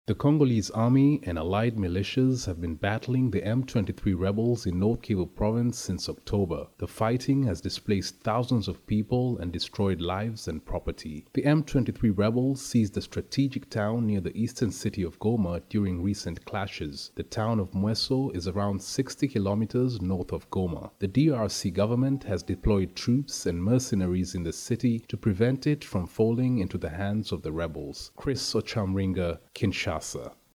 The Congolese army and allied militias have been battling the M23 rebels in North Kivu province since October. The fighting has displaced thousands of people and destroyed lives and property. The M23 rebels seized a strategic town near the eastern city of Goma during recent clashes. The town of Mweso is around 60 kilometers north of Goma. The DRC government has deployed troops and mercenaries in the city to prevent it from falling into the hands of the rebels. Chris Ochamringa, Kinshasa.